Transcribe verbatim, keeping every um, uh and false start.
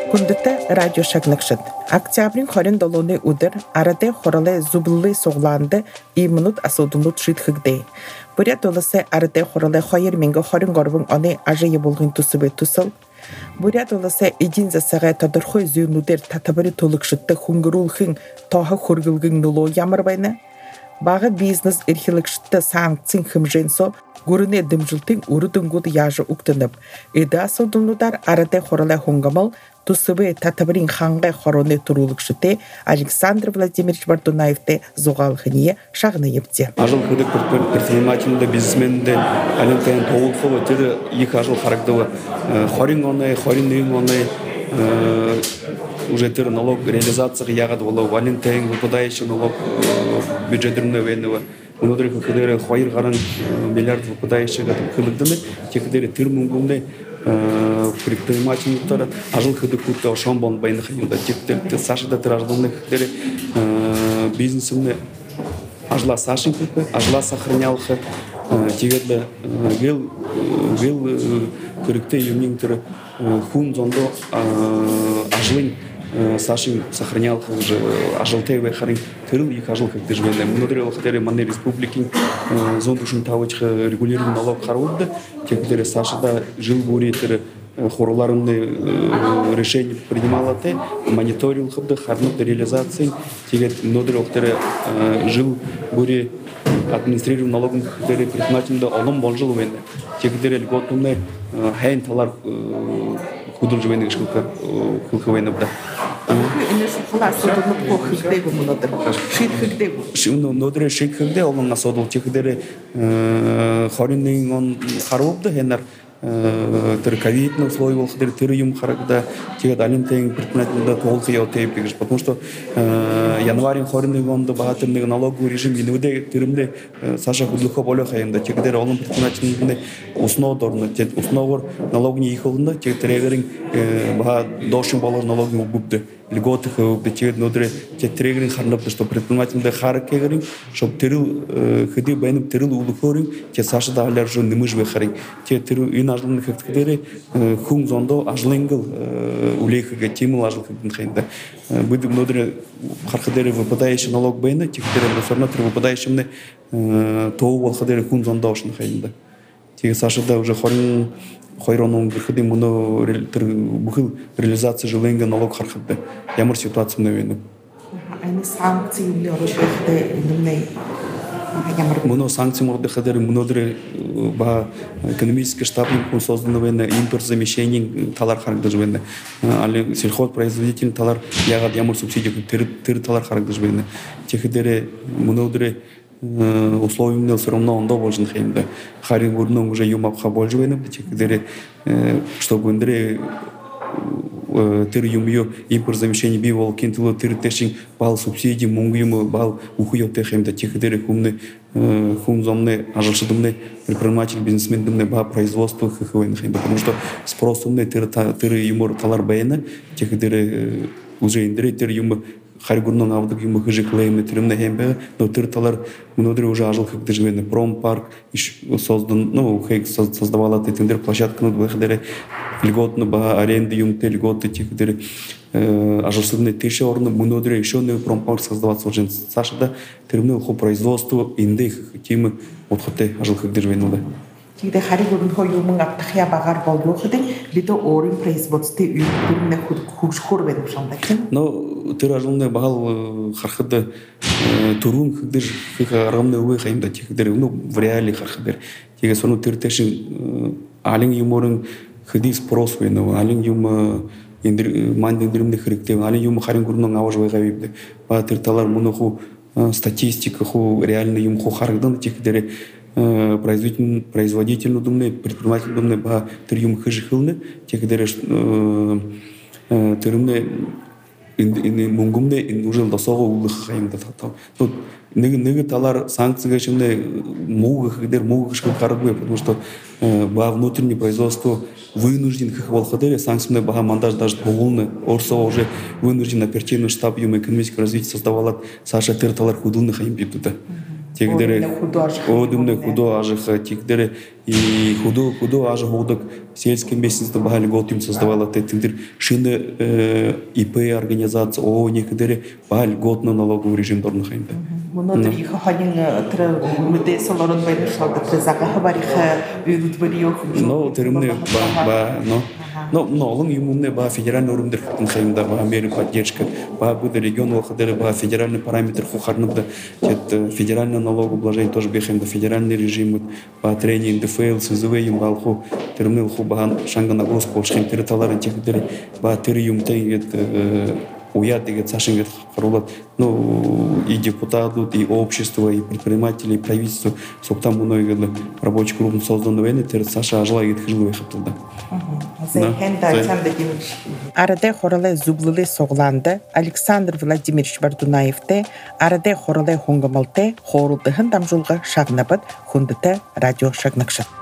Кундыта радио шагнакшыт. Октябрин хорин долоны удыр, арады хоралы зублы согланды и минут асудунут шитхигдей. Бурят олысы арады хоралы хайыр менге хорин горбын аны ажы еболғын тусыбы тусыл. Бурят олысы един засаға тадырхой зюнудер татабыры толықшытты хунгырулхын тоғы хургылгын нуло ямырбайны. Бағы бизнес эрхилыкшытты санкцин хымженсо, гурыне дымжылтын урудын гуд яжы уктынып. Ида асудунудар арады хоралы хунгамал, тусыбы татабырин ханғай хороны турулыкшыты Александр Владимирович Бардунаевте зоғалғыне шағыны епте. Ажыл күдік предпринимательді, бизнесменді, әлемтайын тоғылқылы, теді екі ажыл қарагдылы. Хорин оны, хорин үйін оны, уже тері налог реализацияға яғады олы, валентайн выпадающий налог бюджетіріне вейнілі. Мұнадыры көкедері қойыр ғаран миллиард выпадающийға күлігдімі, текедері тір мүнгімді предпринимательниктары ажыл күдік күтті ошан болын байны қайында. Текедері сашыда тір ажылымды көкедері бизнесімді ажыла сашын күтті, ажыла сақырнялықы, тегеді гел күрікті емнің түрі хун зонды ажылын Сашин сохранял уже ажалтай вехарин тырыл их ажал как дежвенный. Внутри лохотери маны республики зондушин тавочка регулируемый налог харудда. Те, которые Саша да жил в уре, которые хороларные решения принимала те, мониторил хабда харнут реализации. Те, внутри лохотери жил в уре администрируемый налогом, которые предпринимательно олом бонжил венде. Те, которые льготные хайн талар худul жвенный школка хулковый да. Шимно нодре шик хигде олон насодол тикдере хоринный он харобда хенер тер ковидный слой был хидер тер юм харагда тигад алимтейн предпринимательно толк я тейп бигиш, потому что январин хоринный он да богатырный налоговый режим инуде термде Саша худлухо боло хаенда тигдер олон предпринимательный основа дорна тет основа налогни ихолында тигдерегерин бага дошин болор налогни убубде льготы бетет нодре тетрегрин харнап что предпринимательный харакегрин чтоб терил ходи байным терил улухорин те Саша да алар жон немыж вехарин те терил ин ажлын хектедери хун зондо ажлынгыл улейхага тимул ажл хектин хайнда будем нодре хархадери выпадающий налог байна тикдери на тер выпадающий то волхадери хун зондо ошн хайнда те Саша да уже хорин Хойроном выходим муно бухил реализация жиленга налог хархадда. Ямар ситуация на войну. Они санкции не оружие не Муно санкции морды хадер мунодре ба экономический штаб им создан война импорт замещение талар харгдаж война. Али сельхозпроизводитель талар ягад ямар субсидия тыр тыр талар харгдаж война. Техедере мунодре условиями все равно он должен хеймда. Харин гурнон уже юмапха больше войны, теперь чтобы Андрей тыр юмью импорт замещение бивал кентило тыр тешин бал субсидии мунгюму бал ухуё техемда теперь хумны хумзомны ажалшидымны предприниматель бизнесмен дымны ба производство хвойны хеймда, потому что спросумны тыр тыр юмор талар байна теперь уже Андрей тыр юму Харгурнон авдак ему хижиклейме тюремный хембе, но тырталар внутри уже ажил как дежвенный промпарк, создан, ну, хейк создавала ты тендер площадку, ну, выходили льготно ба аренды юмте льготы тех, которые ажилсудные тысячи орны, внутри еще не промпарк создаваться уже Саша да тюремное производство индых тимы вот хоте ажил как дежвенный. Когда харигурн хоюмун аптахя багар болдухдын лито орин производстве үйүрүнө хушхур бедим шандакин. Но тиражылны багал хархыды турун хыдыр хыгарамны уй хайымда тихдер ну в реалии хархыдыр. Теге сону тиртешин алин юморун хыди спрос вейну алин юм индир мандиндиримде хирикте алин юм харигурнун аважвай гавибде. Ба тирталар муну ху статистика ху реальный юм ху харгдан тихдер производитель производитель думный предприниматель думный ба триум хижихылны тегдер термне ин мунгумне ин уже досого улых хаймда татал тут неге неге талар санкцияга шимне муг хидер муг школ карбы, потому что ба внутреннее производство вынужден как волхадере санкцияны ба мандаж даже полны орсо уже вынужден оперативный штаб юм экономического развития создавала Саша терталар худулны хайм битуда тегдере одумне худо ажыха тегдере и худу худу аж худок сельской местности бахали год им создавала тендер шины ИП организация ООО некоторые бахали год на налоговый режим дорнахайнда. Мұны их ханин тр мүдде соларын байнышалды трезага хабариха үйрут бариох. Ну термины ба ба но но но он иммунный ба федеральный уровень хайнда ба мер поддержка ба будет регионал хадер ба федеральный параметр хухарнда это федеральное налогообложение тоже бехем федеральный режим ба тренинг ДФЛ СЗВ им балху термины ху ба шанга нагрузку шхим территориальные техники ба териум тей это уят деген сашингет харулат ну и депутаты и общество и предприниматели и правительство соптан мной рабочий группу созданного войны тер саша желает хиловый хатылда. Арада хоралай зублылы согланды Александр Владимирович Бардунаевте арада хоралай хонгамалте хорулдыхын дамжулга шагнабыт хундыта радио шагнакшат.